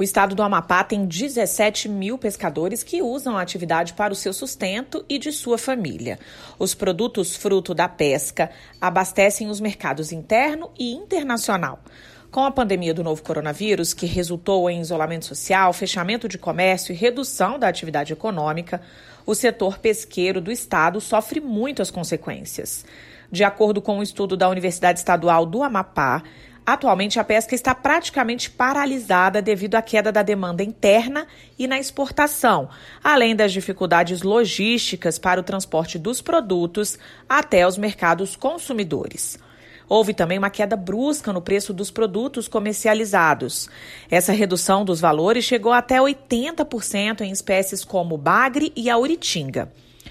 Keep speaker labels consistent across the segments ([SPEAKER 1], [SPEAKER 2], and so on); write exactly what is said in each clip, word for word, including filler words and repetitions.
[SPEAKER 1] O estado do Amapá tem dezessete mil pescadores que usam a atividade para o seu sustento e de sua família. Os produtos fruto da pesca abastecem os mercados interno e internacional. Com a pandemia do novo coronavírus, que resultou em isolamento social, fechamento de comércio e redução da atividade econômica, o setor pesqueiro do estado sofre muitas consequências. De acordo com um estudo da Universidade Estadual do Amapá, atualmente a pesca está praticamente paralisada devido à queda da demanda interna e na exportação, além das dificuldades logísticas para o transporte dos produtos até os mercados consumidores. Houve também uma queda brusca no preço dos produtos comercializados. Essa redução dos valores chegou até oitenta por cento em espécies como o bagre e a uritinga.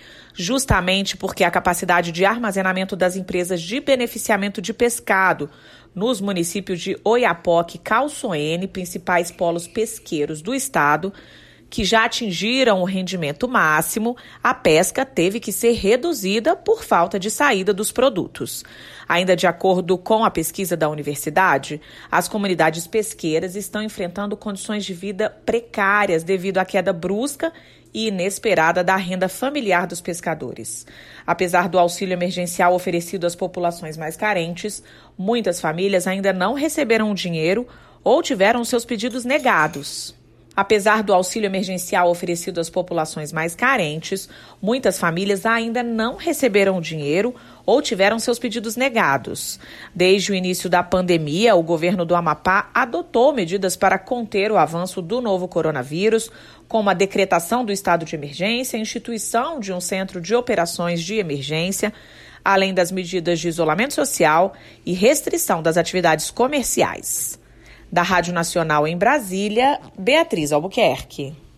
[SPEAKER 1] Justamente porque a capacidade de armazenamento das empresas de beneficiamento de pescado nos municípios de Oiapoque e Calçoene, principais polos pesqueiros do estado, que já atingiram o rendimento máximo, a pesca teve que ser reduzida por falta de saída dos produtos. Ainda de acordo com a pesquisa da universidade, as comunidades pesqueiras estão enfrentando condições de vida precárias devido à queda brusca e inesperada da renda familiar dos pescadores. Apesar do auxílio emergencial oferecido às populações mais carentes, muitas famílias ainda não receberam o dinheiro ou tiveram seus pedidos negados. Apesar do auxílio emergencial oferecido às populações mais carentes, muitas famílias ainda não receberam o dinheiro ou tiveram seus pedidos negados. Desde o início da pandemia, o governo do Amapá adotou medidas para conter o avanço do novo coronavírus, como a decretação do estado de emergência, a instituição de um centro de operações de emergência, além das medidas de isolamento social e restrição das atividades comerciais. Da Rádio Nacional em Brasília, Beatriz Albuquerque.